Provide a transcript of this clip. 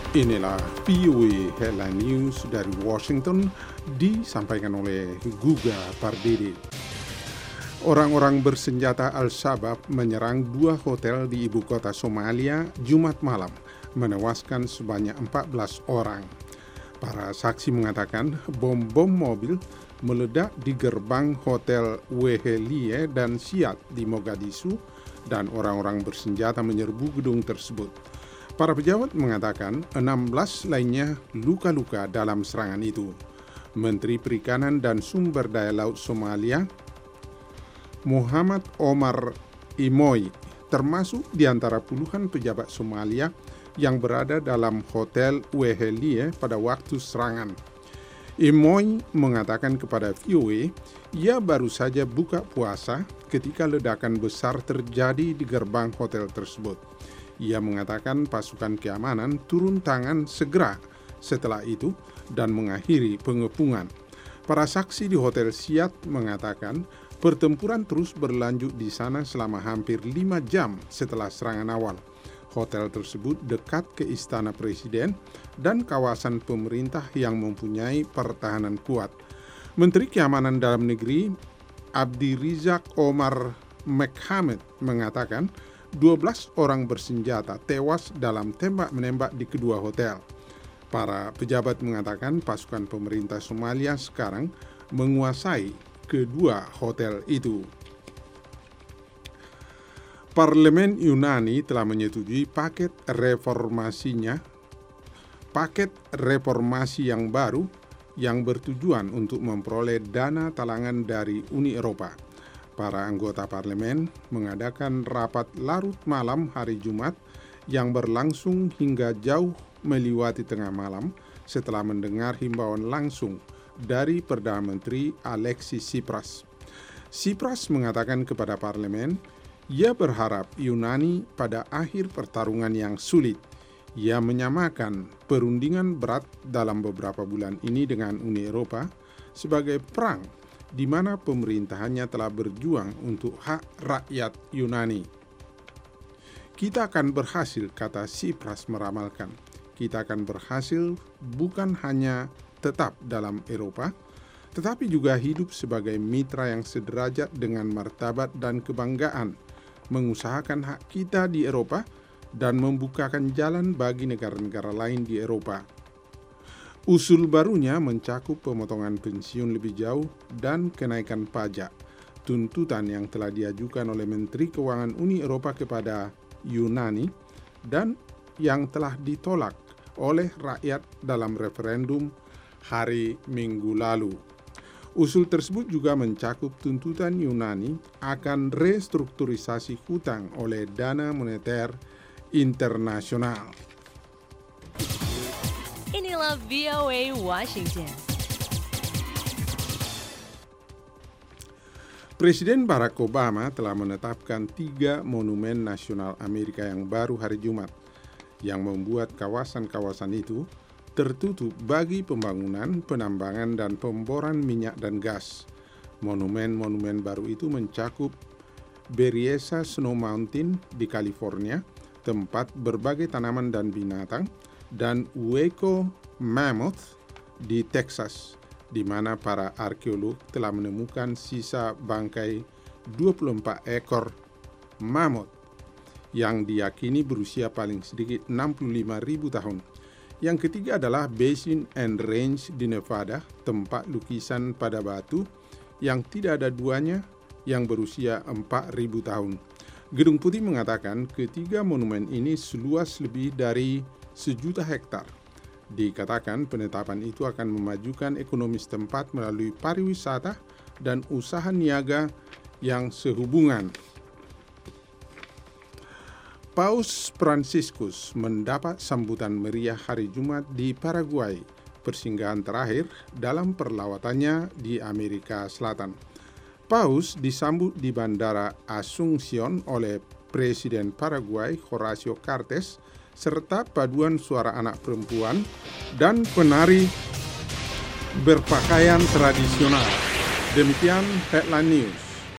Inilah VOA Headline News dari Washington disampaikan oleh Guga Pardede. Orang-orang bersenjata Al-Shabaab menyerang 2 hotel di ibu kota Somalia Jumat malam, menewaskan sebanyak 14 orang. Para saksi mengatakan bom-bom mobil meledak di gerbang hotel Wehelie dan Siat di Mogadishu dan orang-orang bersenjata menyerbu gedung tersebut. Para pejabat mengatakan 16 lainnya luka-luka dalam serangan itu. Menteri Perikanan dan Sumber Daya Laut Somalia, Muhammad Omar Imoy, termasuk di antara puluhan pejabat Somalia yang berada dalam hotel Wehelie pada waktu serangan. Imoy mengatakan kepada VOA, ia baru saja buka puasa ketika ledakan besar terjadi di gerbang hotel tersebut. Ia mengatakan pasukan keamanan turun tangan segera setelah itu dan mengakhiri pengepungan. Para saksi di Hotel Siat mengatakan pertempuran terus berlanjut di sana selama hampir 5 jam setelah serangan awal. Hotel tersebut dekat ke Istana Presiden dan kawasan pemerintah yang mempunyai pertahanan kuat. Menteri Keamanan Dalam Negeri Abdi Rizak Omar Mekhamed mengatakan 12 orang bersenjata tewas dalam tembak-menembak di kedua hotel. Para pejabat mengatakan pasukan pemerintah Somalia sekarang menguasai kedua hotel itu. Parlemen Yunani telah menyetujui paket reformasi yang baru yang bertujuan untuk memperoleh dana talangan dari Uni Eropa. Para anggota parlemen mengadakan rapat larut malam hari Jumat yang berlangsung hingga jauh melewati tengah malam setelah mendengar himbauan langsung dari Perdana Menteri Alexis Tsipras. Tsipras mengatakan kepada parlemen, ia berharap Yunani pada akhir pertarungan yang sulit. Ia menyamakan perundingan berat dalam beberapa bulan ini dengan Uni Eropa sebagai perang di mana pemerintahannya telah berjuang untuk hak rakyat Yunani. Kita akan berhasil, kata Tsipras meramalkan. Kita akan berhasil bukan hanya tetap dalam Eropa, tetapi juga hidup sebagai mitra yang sederajat dengan martabat dan kebanggaan, mengusahakan hak kita di Eropa dan membukakan jalan bagi negara-negara lain di Eropa. Usul barunya mencakup pemotongan pensiun lebih jauh dan kenaikan pajak, tuntutan yang telah diajukan oleh Menteri Keuangan Uni Eropa kepada Yunani dan yang telah ditolak oleh rakyat dalam referendum hari Minggu lalu. Usul tersebut juga mencakup tuntutan Yunani akan restrukturisasi hutang oleh Dana Moneter Internasional. Inilah VOA Washington. Presiden Barack Obama telah menetapkan 3 monumen nasional Amerika yang baru hari Jumat, yang membuat kawasan-kawasan itu tertutup bagi pembangunan, penambangan, dan pemboran minyak dan gas. Monumen-monumen baru itu mencakup Berryessa Snow Mountain di California, tempat berbagai tanaman dan binatang, dan Waco Mammoth di Texas, di mana para arkeolog telah menemukan sisa bangkai 24 ekor mammoth yang diyakini berusia paling sedikit 65.000 tahun. Yang ketiga adalah Basin and Range di Nevada, tempat lukisan pada batu yang tidak ada duanya yang berusia 4.000 tahun. Gedung Putih mengatakan ketiga monumen ini seluas lebih dari 1.000.000 hektar. Dikatakan penetapan itu akan memajukan ekonomi setempat melalui pariwisata dan usaha niaga yang sehubungan. Paus Fransiskus mendapat sambutan meriah hari Jumat di Paraguay, persinggahan terakhir dalam perlawatannya di Amerika Selatan. Paus disambut di Bandara Asunción oleh Presiden Paraguay Horacio Cartes serta paduan suara anak perempuan dan penari berpakaian tradisional. Demikian Headline News.